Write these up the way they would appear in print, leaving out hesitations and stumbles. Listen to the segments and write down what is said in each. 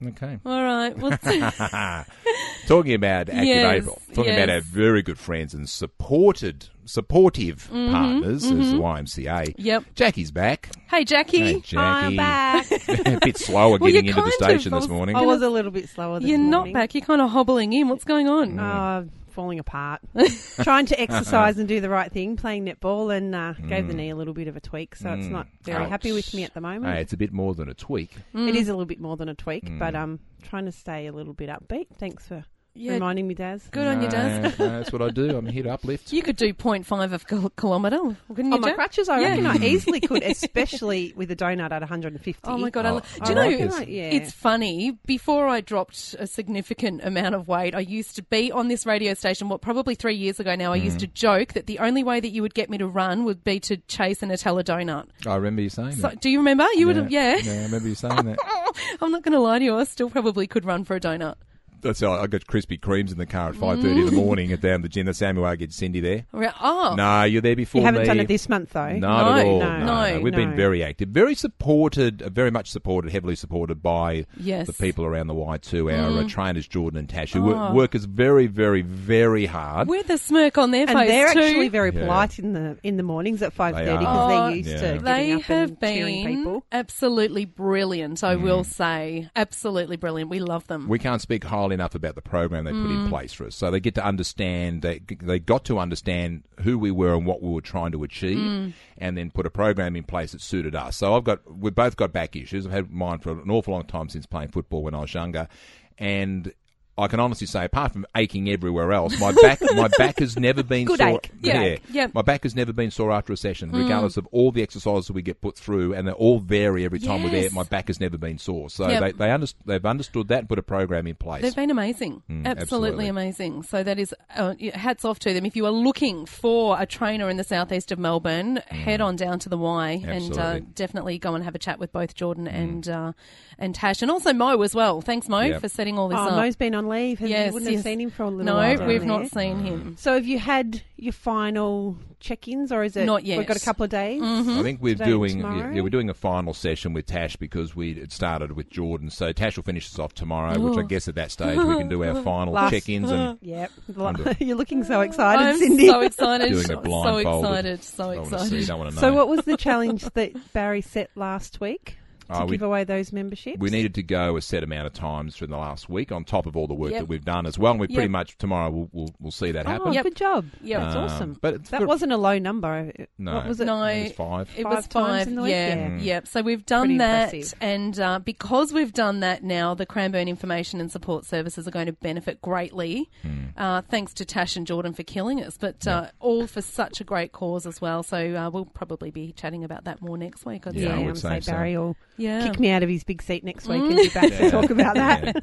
Okay. All right. Well, Talking about Active Yes, April, talking about our yes. very good friends and supportive partners as the YMCA. Yep. Jackie's back. Hey, Jackie. Hey, Jackie. I'm back. A bit slower Well, getting you're into the kind of- station this morning. I was a little bit slower this You're morning. not back. You're kind of hobbling in. What's going on? Falling apart. Trying to exercise and do the right thing, playing netball, and gave the knee a little bit of a tweak, so it's not very happy with me at the moment. Hey, it's a bit more than a tweak. It is a little bit more than a tweak, but trying to stay a little bit upbeat. Thanks for reminding me, Daz. Good on you, Daz. No, that's what I do. I'm here to uplift. You could do 0.5 of a kilometre, couldn't you, On my Jack? crutches, I reckon I easily could, especially with a donut at 150. Oh my God! Oh, Do you I know? like this. It's funny. Before I dropped a significant amount of weight, I used to be on this radio station. Probably 3 years ago now. I used to joke that the only way that you would get me to run would be to chase a Nutella donut. I remember you saying So, that. do you remember? You would have, yeah. Yeah, I remember you saying that. I'm not going to lie to you. I still probably could run for a donut. That's how I got Krispy Kremes in the car at 5:30 in the morning down the gym. That's how I get Cindy there. Oh, No, you're there before You haven't me. done it this month, though. Not at all. No. We've been very active, very supported, very much supported, heavily supported by Yes. the people around the Y2. Our trainers, Jordan and Tash, who work us very, very, very hard. with a smirk on their And face they're too. actually very Yeah. polite in the mornings at 5:30 They because are. they're used Yeah. to getting They up have and cheering been people. absolutely brilliant, I will say. Absolutely brilliant. We love them. We can't speak highly enough about the program they put in place for us. So they get to understand, they got to understand who we were and what we were trying to achieve, and then put a program in place that suited us. So we've both got back issues. I've had mine for an awful long time since playing football when I was younger, and I can honestly say, apart from aching everywhere else, my back has never been Good sore. ache. Yeah. Yeah. My back has never been sore after a session, regardless of all the exercises we get put through, and they all vary every time we're there. Yes. My back has never been sore. So Yep. they've understood that and put a program in place. They've been amazing. Absolutely absolutely. amazing. So that is hats off to them. If you are looking for a trainer in the southeast of Melbourne, head on down to the Y Absolutely. and definitely go and have a chat with both Jordan and Tash, and also Mo as well. Thanks, Mo, Yep. for setting all this Oh, up. Mo's been on leave. You Yes, wouldn't yes. have seen him for a little No, while. down we've there. not seen him. So have you had your final check-ins, or is it? Not yet. We've got a couple of days. I think we're Today and doing tomorrow? we're doing a final session with Tash because it started with Jordan. So Tash will finish us off tomorrow, which I guess at that stage we can do our final Last- check-ins and Yep. You're looking so excited, I'm Cindy. so excited. doing it So blindfolded. excited. So don't want to see, excited. don't want to know. So what was the challenge that Barry set last week to we- give away those memberships? We needed to go a set amount of times for the last week, on top of all the work Yep. that we've done as well. And we pretty Yep. much tomorrow we'll see that happen. Oh, Yep. good job. Yep. That's Um, awesome. but That wasn't a low number. No. What was it? No, It was 5. It 5 was times 5. in the week? Yeah, Yeah. yep. So we've done Pretty that, impressive. and because we've done that now, the Cranbourne Information and Support Services are going to benefit greatly. Thanks to Tash and Jordan for killing us, but all for such a great cause as well. So we'll probably be chatting about that more next week. I'd Yeah, I say. would say so. Barry will Yeah. kick me out of his big seat next week and be back to talk about that.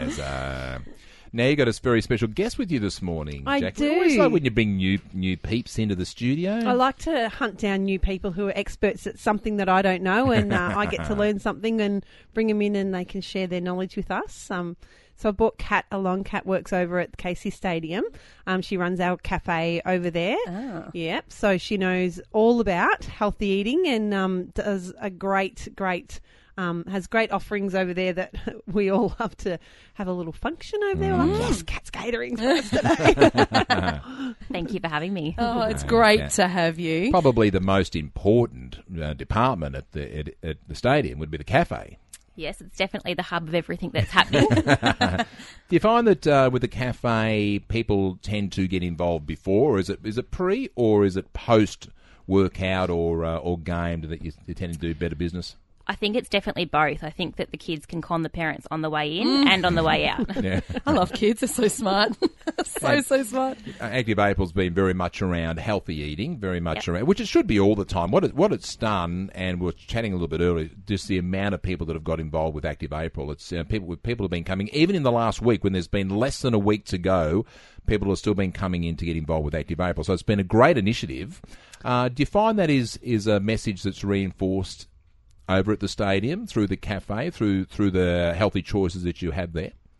Now you got a very special guest with you this morning, I Jack. do. We always like when you bring new peeps into the studio. I like to hunt down new people who are experts at something that I don't know, and I get to learn something and bring them in, and they can share their knowledge with us. So I brought Kat along. Kat works over at the Casey Stadium. She runs our cafe over there. Ah. Yep. So she knows all about healthy eating and does a great has great offerings over there that we all love to have a little function over there. We're like, yes, Kat's catering for us today. Thank you for having me. Oh, it's great Yeah. to have you. Probably the most important department at the stadium would be the cafe. Yes, it's definitely the hub of everything that's happening. Do you find that with the cafe, people tend to get involved before, or is it pre, or is it post workout or game that you tend to do better business? I think it's definitely both. I think that the kids can con the parents on the way in and on the way out. Yeah. I love kids. They're so smart. so smart. Active April's been very much around healthy eating, very much around, which it should be all the time. What it's done, and we were chatting a little bit earlier, just the amount of people that have got involved with Active April. It's people have been coming, even in the last week when there's been less than a week to go. People have still been coming in to get involved with Active April. So it's been a great initiative. Do you find that is a message that's reinforced over at the stadium through the cafe, through the healthy choices that you have there?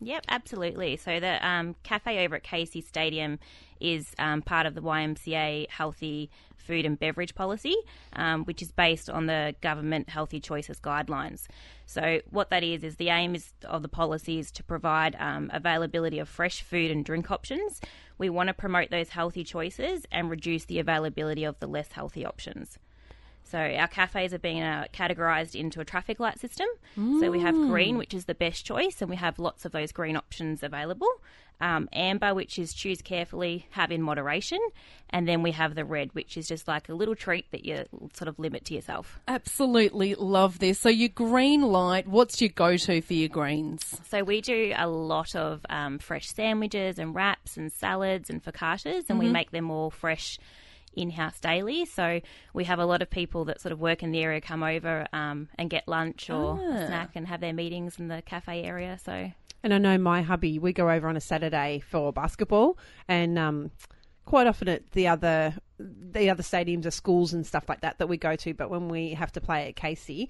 Yep, absolutely. So the cafe over at Casey Stadium is part of the YMCA Healthy Food and Beverage Policy, which is based on the government Healthy Choices guidelines. So what that is the aim of the policy is to provide availability of fresh food and drink options. We want to promote those healthy choices and reduce the availability of the less healthy options. So our cafes are being categorised into a traffic light system. So we have green, which is the best choice, and we have lots of those green options available. Amber, which is choose carefully, have in moderation. And then we have the red, which is just like a little treat that you sort of limit to yourself. Absolutely love this. So your green light, what's your go-to for your greens? So we do a lot of fresh sandwiches and wraps and salads and focaccias, and we make them all fresh in-house daily. So we have a lot of people that sort of work in the area come over and get lunch or a snack and have their meetings in the cafe area. So, and I know my hubby, we go over on a Saturday for basketball, and quite often at the other stadiums are schools and stuff like that we go to. But when we have to play at Casey,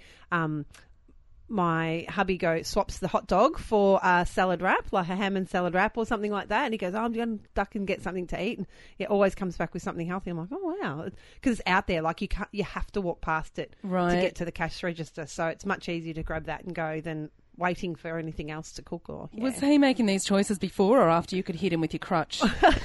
my hubby swaps the hot dog for a salad wrap, like a ham and salad wrap or something like that. And he goes, I'm going to duck and get something to eat. And it always comes back with something healthy. I'm like, oh, wow. Because it's out there. Like you have to walk past it to get to the cash register. So it's much easier to grab that and go than waiting for anything else to cook. Or Was he making these choices before or after you could hit him with your crutch?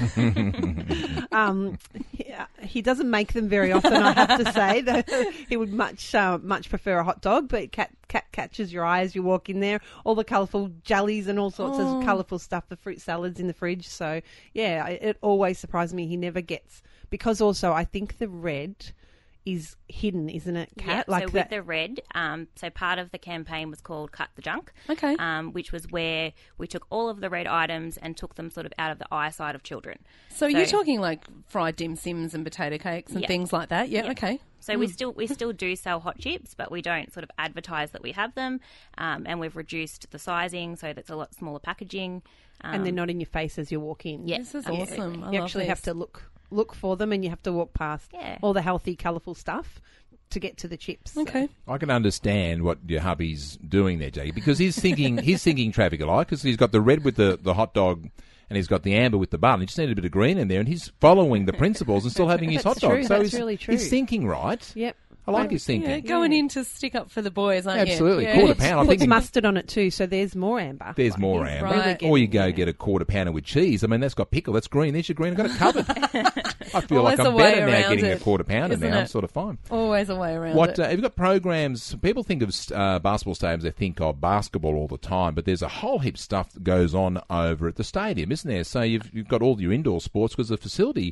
He doesn't make them very often, I have to say. He would much prefer a hot dog, but Cat catches your eye as you walk in there. All the colourful jellies and all sorts of colourful stuff, the fruit salads in the fridge. So, yeah, it always surprised me. He never gets... Because also, I think the red is hidden, isn't it, Kat? Yeah, so with the red, so part of the campaign was called Cut the Junk, which was where we took all of the red items and took them sort of out of the eyesight of children. So you're talking like fried dim sims and potato cakes and things like that? Yeah, okay. So we still do sell hot chips, but we don't sort of advertise that we have them, and we've reduced the sizing so that's a lot smaller packaging. And they're not in your face as you walk in. Yeah. This is awesome. You actually have to look for them, and you have to walk past all the healthy, colourful stuff to get to the chips. Okay. So. I can understand what your hubby's doing there, Jackie, because he's thinking traffic light, because he's got the red with the hot dog and he's got the amber with the bun. He just needed a bit of green in there, and he's following the principles and still having his hot dog. True. So That's really true. He's thinking right. Yep. I like his thinking. Yeah, going in to stick up for the boys, aren't you? Absolutely. Yeah. Quarter pound. I'm Puts thinking mustard on it too, so there's more amber. there's more amber. Right. Or you go get a quarter pounder with cheese. I mean, that's got pickle. That's green. There's your green. I've got it covered. I feel Always like a I'm way better now around getting a it, quarter pounder isn't now. it? I'm sort of fine. Always a way around it. Have you got programs? People think of basketball stadiums, they think of basketball all the time, but there's a whole heap of stuff that goes on over at the stadium, isn't there? So you've got all your indoor sports because the facility...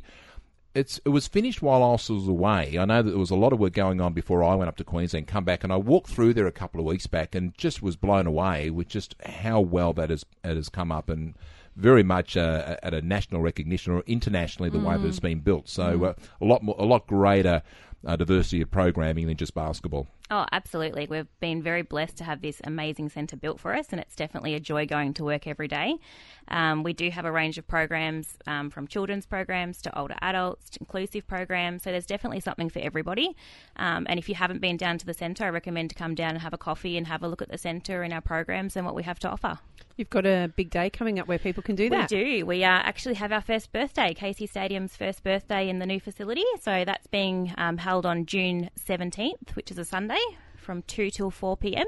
It was finished while I was away. I know that there was a lot of work going on before I went up to Queensland, come back, and I walked through there a couple of weeks back and just was blown away with just how well that has come up, and very much at a national recognition or internationally the way that it's been built. So a lot greater diversity of programming than just basketball. Oh, absolutely. We've been very blessed to have this amazing centre built for us, and it's definitely a joy going to work every day. We do have a range of programs, from children's programs to older adults to inclusive programs, so there's definitely something for everybody. And if you haven't been down to the centre, I recommend to come down and have a coffee and have a look at the centre and our programs and what we have to offer. You've got a big day coming up where people can do that. We do. We actually have our first birthday, Casey Stadium's first birthday in the new facility. So that's being held on June 17th, which is a Sunday, from 2 till 4 p.m.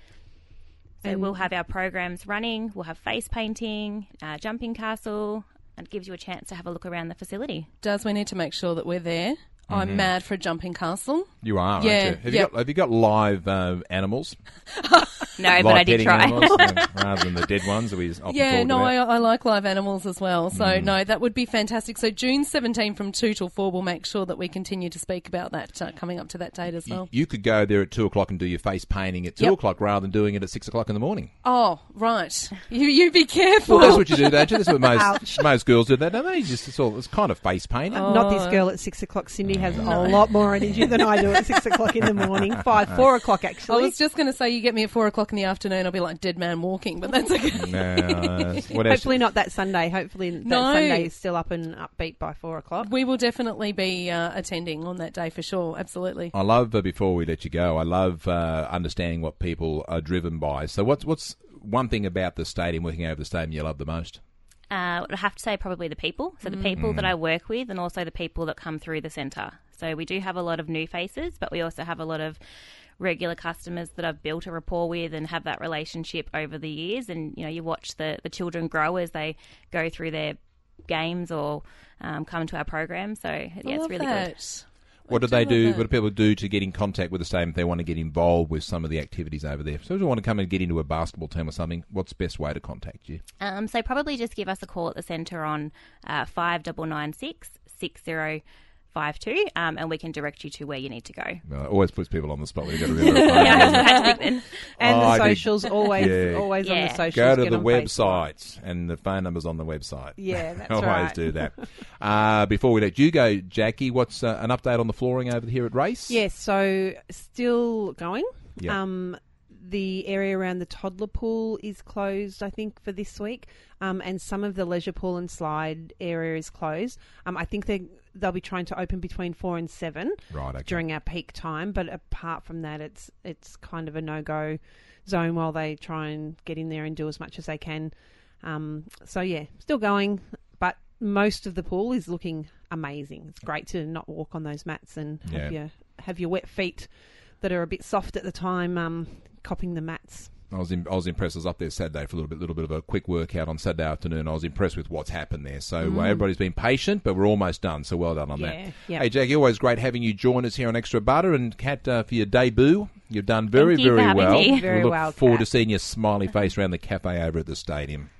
So we'll have our programs running. We'll have face painting, jumping castle, and it gives you a chance to have a look around the facility. We need to make sure that we're there. I'm mad for a jumping castle. You are, Yeah, aren't you? Have you got live animals? No, but I did try. Animals, rather than the dead ones that we often talk about. I like live animals as well. So, no, that would be fantastic. So, June 17 from 2 till 4, we'll make sure that we continue to speak about that coming up to that date as well. You could go there at 2 o'clock and do your face painting at 2 o'clock rather than doing it at 6 o'clock in the morning. Oh, right. You be careful. Well, that's what you do, don't you? That's what most girls do, don't they? It's kind of face painting. Not this girl at 6 o'clock. Cindy has a lot more energy than I do at 6 o'clock in the morning. 4 o'clock I actually. was just going to say, you get me at 4 o'clock in the afternoon, I'll be like dead man walking, but that's okay. What else? Hopefully not that Sunday. Hopefully that Sunday is still up and upbeat by 4 o'clock. We will definitely be attending on that day for sure. Absolutely. I love, before we let you go, I love understanding what people are driven by. So what's one thing about the stadium, working over the stadium, you love the most? I have to say probably the people. So the people that I work with, and also the people that come through the centre. So we do have a lot of new faces, but we also have a lot of regular customers that I've built a rapport with and have that relationship over the years. And, you know, you watch the children grow as they go through their games or come to our program. So, yeah, it's really good. What do they do? What do people do to get in contact with the stadium if they want to get involved with some of the activities over there? So if you want to come and get into a basketball team or something, what's the best way to contact you? So probably just give us a call at the centre on 5996 6052, and we can direct you to where you need to go. Well, it always puts people on the spot when you got to remember. And the socials, always on the socials. Go to the website, and the phone number's on the website. Yeah, that's always right. do that. Before we let you go, Jackie, what's an update on the flooring over here at Race? Yes, so still going. Yeah. The area around the toddler pool is closed, I think, for this week, and some of the leisure pool and slide area is closed. I think they'll be trying to open between 4 and 7 during our peak time, but apart from that, it's kind of a no-go zone while they try and get in there and do as much as they can. So, yeah, still going, but most of the pool is looking amazing. It's great to not walk on those mats and have your wet feet that are a bit soft at the time copping the mats. I was impressed. I was up there Saturday for a little bit of a quick workout on Saturday afternoon. I was impressed with what's happened there. So everybody's been patient, but we're almost done. So well done on that. Yep. Hey, Jackie, always great having you join us here on Extra Butter. And Kat, for your debut, you've done very, Thank you very for having well. me. Very we look well, forward Kat. to seeing your smiley face around the cafe over at the stadium.